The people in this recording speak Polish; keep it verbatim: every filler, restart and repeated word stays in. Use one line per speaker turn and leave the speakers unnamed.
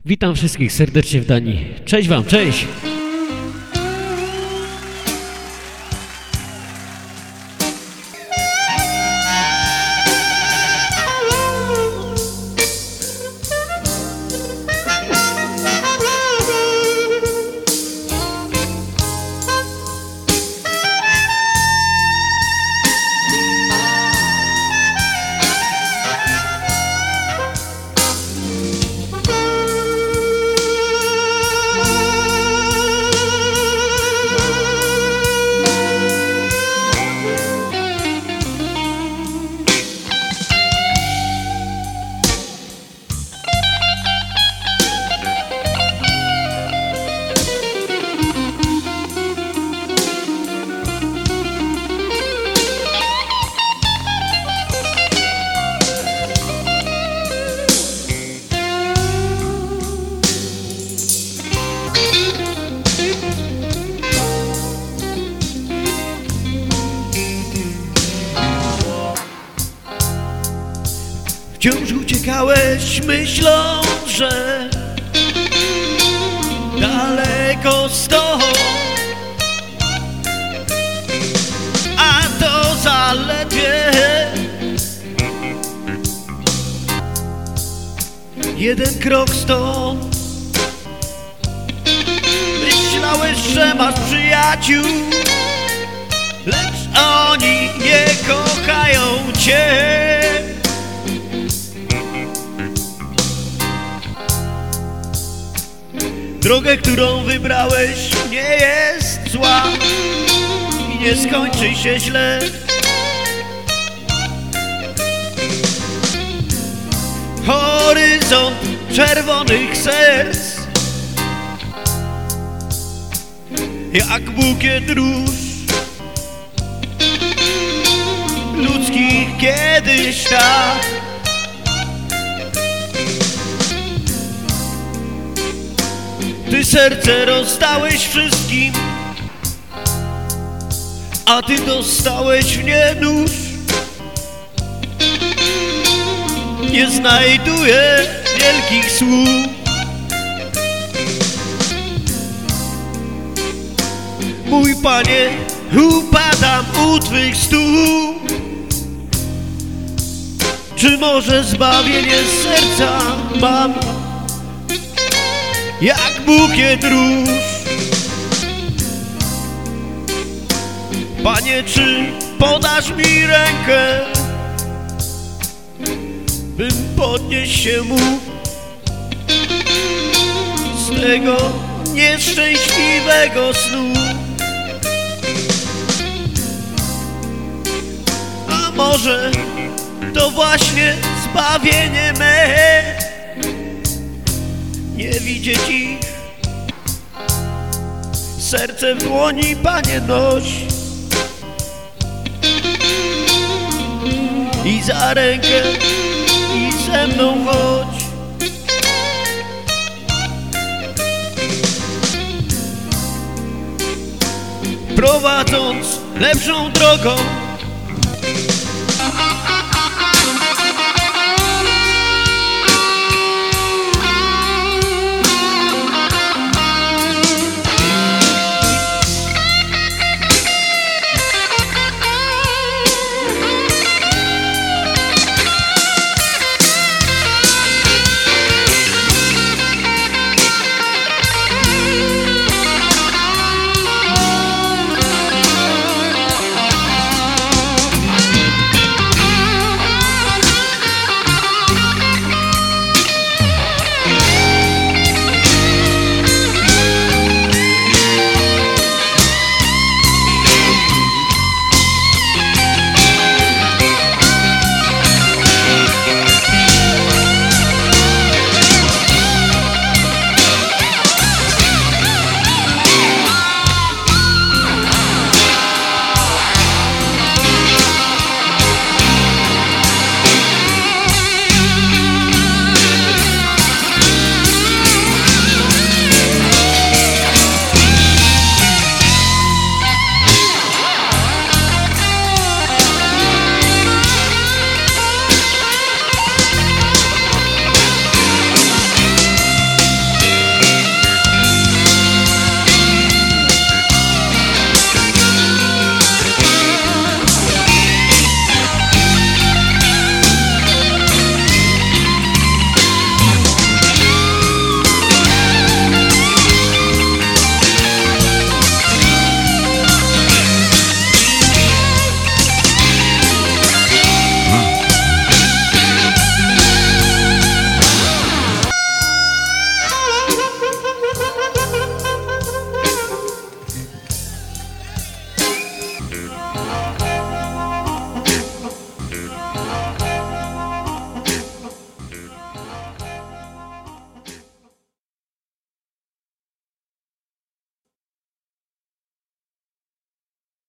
Witam wszystkich serdecznie w Danii. Cześć wam, cześć!
Wciąż uciekałeś myślą, że daleko stąd, a to zaledwie jeden krok stąd. Myślałeś, że masz przyjaciół, lecz oni nie kochają cię. Drogę, którą wybrałeś, nie jest zła i nie skończy się źle. Horyzont czerwonych serc, jak bukiet róż ludzkich kiedyś tak. Ty serce rozdałeś wszystkim, a ty dostałeś w nie nóż. Nie znajduję wielkich słów, mój Panie, upadam u Twych stóp. Czy może zbawienie z serca mam, jak bukiet róż? Panie, czy podasz mi rękę, bym podnieść się mógł z tego nieszczęśliwego snu? A może to właśnie zbawienie me, nie widzieć ich, serce w dłoni, Panie, noś i za rękę i ze mną chodź. Prowadząc lepszą drogą,